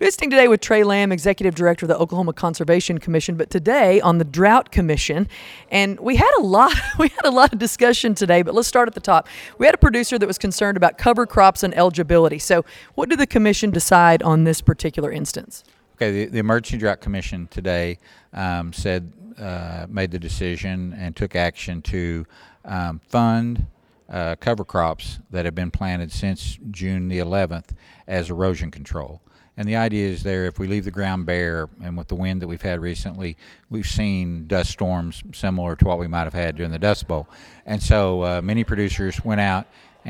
Visiting today with Trey Lamb, Executive Director of the Oklahoma Conservation Commission, but today on the Drought Commission. And we had a lot of discussion today, but let's start at the top. We had a producer that was concerned about cover crops and eligibility. So what did the commission decide on this particular instance? Okay, the Emergency Drought Commission today made the decision and took action to fund cover crops that have been planted since June the 11th as erosion control. And the idea is there, if we leave the ground bare, and with the wind that we've had recently, we've seen dust storms similar to what we might have had during the Dust Bowl. And so many producers went out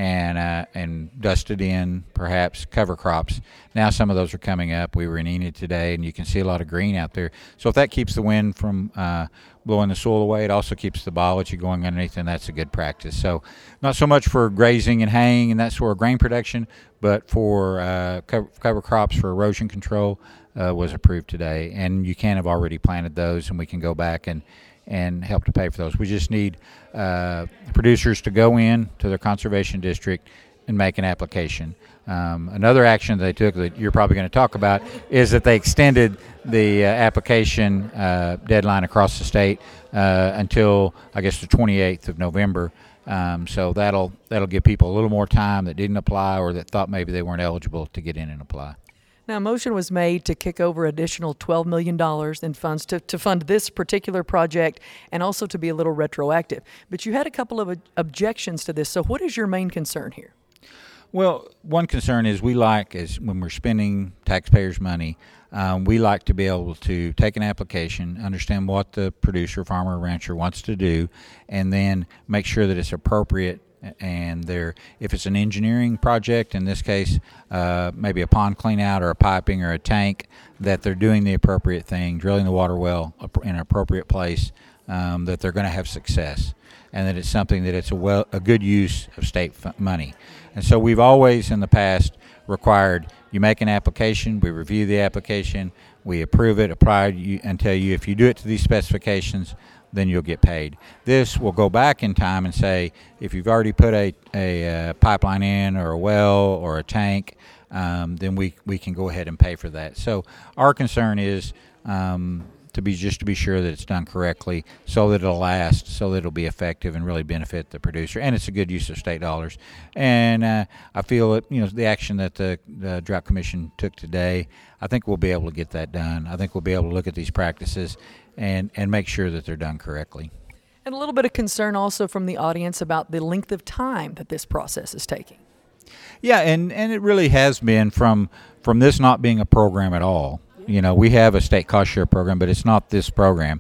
and dusted in perhaps cover crops. Now some of those are coming up. We were in Enid today, and you can see a lot of green out there. So if that keeps the wind from blowing the soil away, it also keeps the biology going underneath, and that's a good practice. So not so much for grazing and haying and that sort of grain production, but for cover crops for erosion control was approved today. And you can have already planted those, and we can go back and help to pay for those. We just need producers to go in to their conservation district and make an application. Another action they took that you're probably going to talk about is that they extended the application deadline across the state until, I guess, the 28th of November. So that'll give people a little more time that didn't apply or that thought maybe they weren't eligible to get in and apply. Now, a motion was made to kick over additional $12 million in funds to fund this particular project and also to be a little retroactive. But you had a couple of objections to this. So what is your main concern here? Well, one concern is when we're spending taxpayers' money, we like to be able to take an application, understand what the producer, farmer, rancher wants to do, and then make sure that it's appropriate. And if it's an engineering project, in this case, maybe a pond clean out or a piping or a tank, that they're doing the appropriate thing, drilling the water well in an appropriate place, that they're going to have success, and that it's something that it's a good use of state money. And so we've always in the past required you make an application, we review the application, we approve it, apply and tell you if you do it to these specifications, then you'll get paid. This will go back in time and say, if you've already put a pipeline in or a well or a tank, then we can go ahead and pay for that. So our concern is to be sure that it's done correctly, so that it'll last, so that it'll be effective and really benefit the producer, and it's a good use of state dollars. And I feel that the action that the Drought Commission took today, I think we'll be able to get that done. I think we'll be able to look at these practices and make sure that they're done correctly. And a little bit of concern also from the audience about the length of time that this process is taking. Yeah, and it really has been from this not being a program at all. We have a state cost share program, but it's not this program.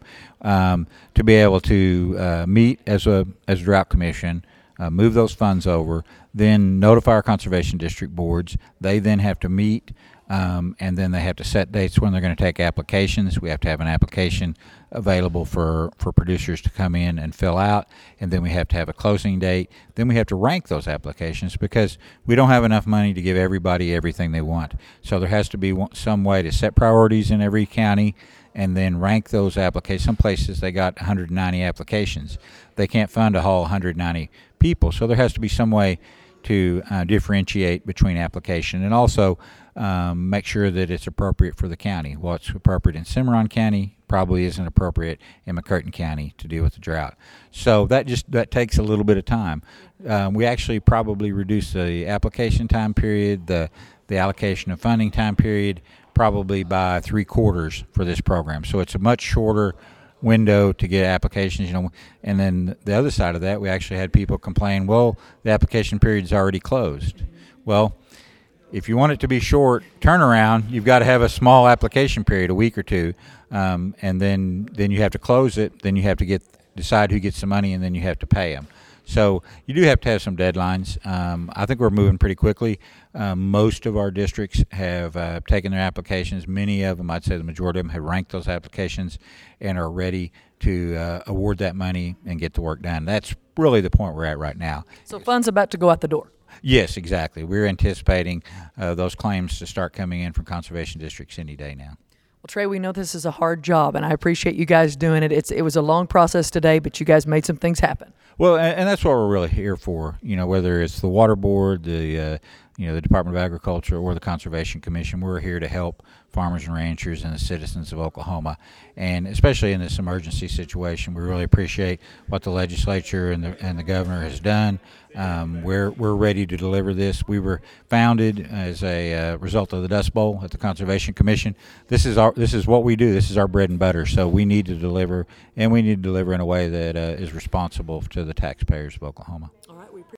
To be able to meet as a Drought Commission, move those funds over, then notify our conservation district boards. They then have to meet, and then they have to set dates when they're going to take applications. We have to have an application available for producers to come in and fill out, and then we have to have a closing date. Then we have to rank those applications because we don't have enough money to give everybody everything they want. So there has to be some way to set priorities in every county and then rank those applications. Some places they got 190 applications. They can't fund a whole 190 people, so there has to be some way to differentiate between application and also make sure that it's appropriate for the county. What's appropriate in Cimarron County probably isn't appropriate in McCurtain County to deal with the drought. So that takes a little bit of time. We actually probably reduce the application time period, the allocation of funding time period, probably by 3/4 for this program. So it's a much shorter window to get applications, and then the other side of that, we actually had people complain, well, the application period is already closed. Well, if you want it to be short turnaround, you've got to have a small application period, a week or two, and then you have to close it. Then you have to decide who gets the money, and then you have to pay them. So you do have to have some deadlines. I think we're moving pretty quickly. Most of our districts have taken their applications. Many of them, I'd say the majority of them, have ranked those applications and are ready to award that money and get the work done. That's really the point we're at right now. So funds about to go out the door. Yes, exactly. We're anticipating those claims to start coming in from conservation districts any day now. Well, Trey, we know this is a hard job, and I appreciate you guys doing it. It was a long process today, but you guys made some things happen. Well, and that's what we're really here for. Whether it's the water board, the the Department of Agriculture or the Conservation Commission. We're here to help farmers and ranchers and the citizens of Oklahoma, and especially in this emergency situation, we really appreciate what the legislature and the governor has done. We're ready to deliver this. We were founded as a result of the Dust Bowl at the Conservation Commission. This is what we do. This is our bread and butter. So we need to deliver, and we need to deliver in a way that is responsible to the taxpayers of Oklahoma.